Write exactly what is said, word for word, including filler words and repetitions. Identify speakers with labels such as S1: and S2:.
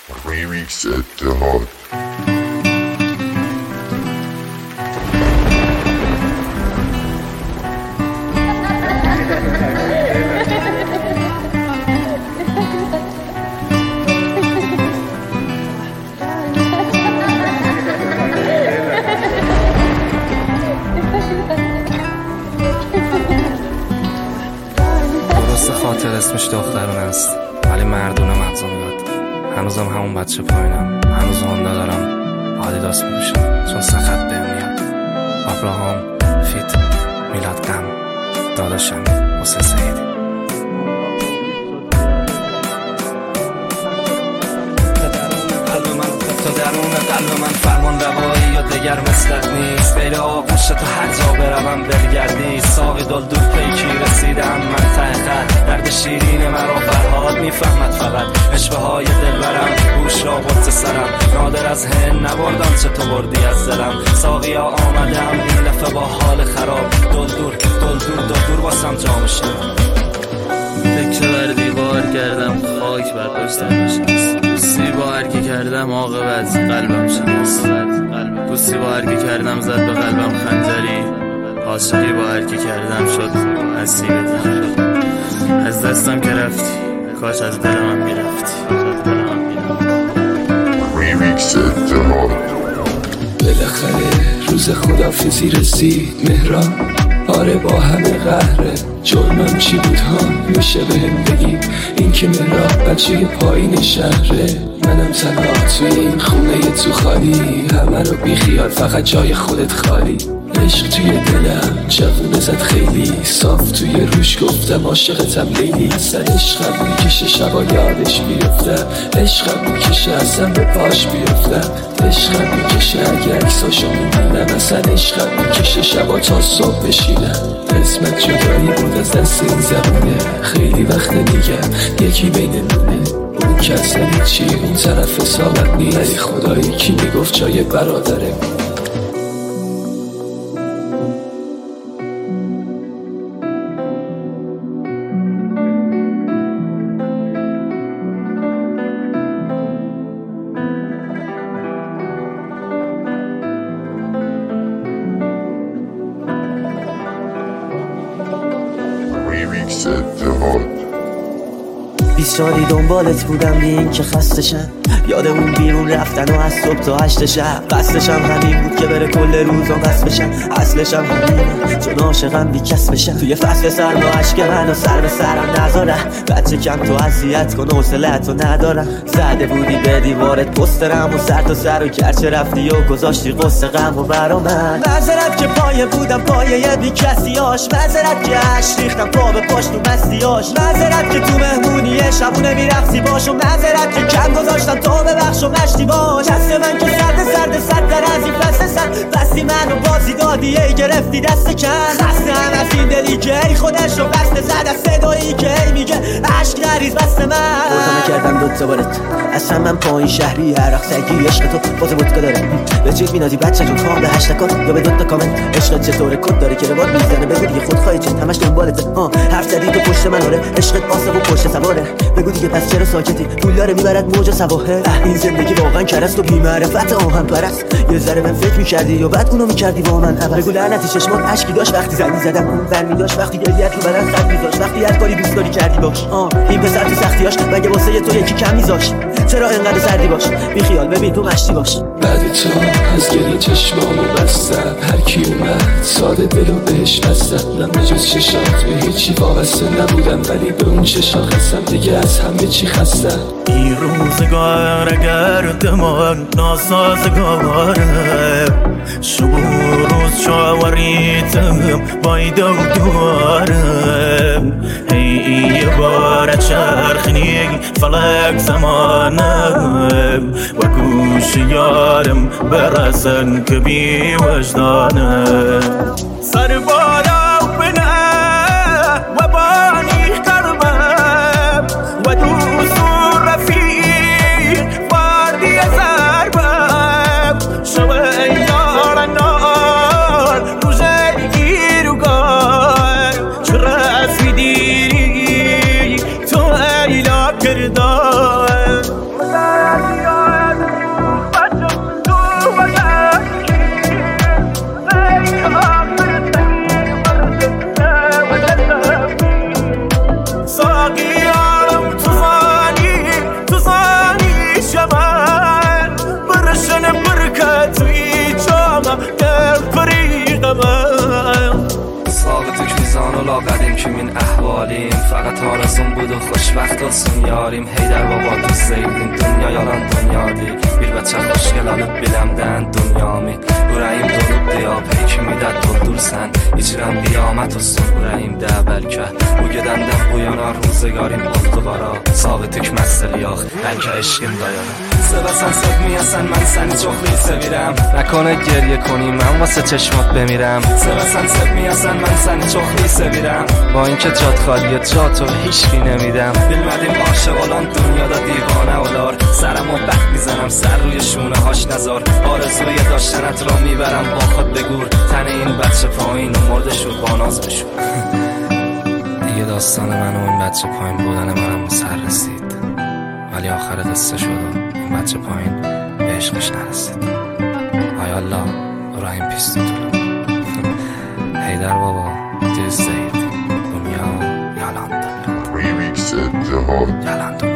S1: ریمیکس اتحاد.
S2: درست خاطر اسمش دخترون است ولی مردونه مغزم یاد. هنوزم همون بچه پایینم، هنوز هوندا دارم، آدیداس میپوشم چون سخت بهم میاد. ابراهام فیت میلاد غم داداشم حسین سعیدی. تا درون قلب من فرمان روایی یا دگر مثلت نیست. غیر آغوش تا هر جا بروم برگردی. ساقی دل دور پیکی رسیدم من ته خط. درد شیرین مرا فرهاد میفهمد فقط. عشوه های دل برم گوش را برد سرم. نادر از هن نبردم چه تو بردی از دلم. ساقیا آمدم این دفعه با حال خراب. دل دور دل دور دل دور واسم جام شد.
S3: فکر بر دیوار کردم خاک بر پشتم نشست. بوسی با هرکی کردم عاقبت قلبم شکست. بوسی با هرکی کردم زد به قلبم خنجری. عاشقی با هرکی کردم شد نصیبت. از دستم که رفتی کاش از دل من میرفتی.
S1: ریمیکس اتحاد.
S4: بالاخره روز خدافیزی رسید مهران. آره با همه قهره جرمم چی بود ها میشه بهم بگی. این که مهران بچه پایین شهره. منم تنها توی این خونه تو خالی. همه رو بی خیال فقط جای خودت خالی. عشق توی دلم جوونه زد خیلی. صاف توی روش گفتم عاشقتم لیلی. اصلا عشقم میکشه شبا یادش بیفتم. عشقم میکشه اصلا به پاش بیفتم. عشقم میکشه اگه عکساشو میبینم. اصلا عشقم میکشه شبا تا صبح بشینم. قسمت جدایی بود از دست این زمونه. خیلی وقت میگم یکی بینمونه. اون که اصلا هیچی اون طرف حسابت نیست. ولی خدایی کی میگفت جای برادره.
S1: ریمیکس اتحاد.
S5: بیست سالی دنبالت بودم بی این که خستشم. یادمون بیرون رفتن و از صبح تا هشت شب. قصدشم همین بود که بره کل روزا قصد بشم. اصلشم همینه چون عاشقم بی کس بشم. توی فصل سرما عشق منو سر به سرم نذارم. بچه کم تو اذیت کن حوصله‌تو ندارم. زده بودی به دیوارت پسترم و سر تا سر و گرچه رفتی و گذاشتی قصه غم و برا من. معذرت که پایه بودم پایه بی کسیاش. معذرت که عشق ریختم پا به پاش تو مسیاش. معذرت که تو مهمونی شبونه میرقصی باش. و معذرت که کم گذاشتم تو ببخش و مشتی باش. دست من که سرد سرد سرد در از این فصل سر. بستی منو بازی دادی ای گرفتی دست کن. خسته هم از این دلی که ای خودش رو بسته زد. از صدایی که ای میگه عشق نریز بست من. بردم کردم دوتا بارت اصلا من پایین شهری عرق سگی. عشق تو باز ودکا داره به چیز مینازی بچه جون خواب به هشتکات یا به دوتا کامنت. عشق چطوره کد داره که روات میزنه بگو دیگه خود خواهی چه همش دنبالته. ها حرف زدی تو پشت من آره. عشقت آسه و پشت سواره. بگو دیگه پس چرا ساکتی پول داره میبرد موج سواحل. این زندگی واقعا کرست و بی معرفت آهن پرست. یه ذره من فکر میکردی و بعد اونو میکردی با من عوض. بگو لعنتی چشمات اشکی داشت وقتی زنگ زدم. اون برمی داشت وقتی گریت رو بدن خط میذاشت. وقتی هر کاری دوست داری کردی باش. آه این پسر تو سختیاش مگه واسه تو یکی کم میذاشت. چرا انقدر سردی باش بی خیال ببین تو مشتی باش.
S4: بعد تو از گریه چشمامو بستم. هر کی اومد ساده دلو بهش بستم. من بجز چشات به هیچی وابسته نبودم. ولی به اون چشات خستم دیگه از همه چی خستم.
S6: این روزگار اگر دمان ناسازگاره. شب و روز شاوریتم باید و دوارم. هی یه بار چرخنی فلک زمانم. و گوش یارم برسن که بی وجدانم. سر بالا بنه و بانی قربم. و دوست رفیق فردی زربم. شوه یار نار روژه گیروگار. چرا اسمی دیری تو ایلا کردار.
S2: تا قدیم که من احوالیم فقط آرزون بود و خوشبخت olsun yarim Heydər baba düz sevdin dünya yalan dünyadır Bir bəcə xoş gəl alıb biləmdən dünyamı Ürəyim dolubdur ya peyki müddət doldursan İcrəm qiyamət olsun ürəyimdə bəlkə Bu gedəndən bu yana ruzigarim oldu qara Sağı tükməzdir yox bəlkə eşqim dayanır Sevəsən sevməyəsən mən səni çoxlu sevirəm Nəkonə geriyə koni mən vاسه چشمات بمیرم Sevəsən sevməyəsən mən səni çoxlu sevirəm Ba اینکه جات خالیه جاتو هیچکی نمیدم Bilmədim aşıq olan dünyada دیوانه olar سرمو بد میزنم سر روی شونه هاش نزار آرزوی داشتنت را میبرم با خود بگور تن این بچه پایین و مرده شد با ناز بشو دیگه داستان من و این بچه پایین بودن منم به سر رسید ولی آخر قصه شد و این بچه پایین به عشقش نرسید آی الله ابراهیم پیستوتونو هیدر بابا düz değil dünya yalan dünya
S1: Remix اتحاد
S2: yalan dünya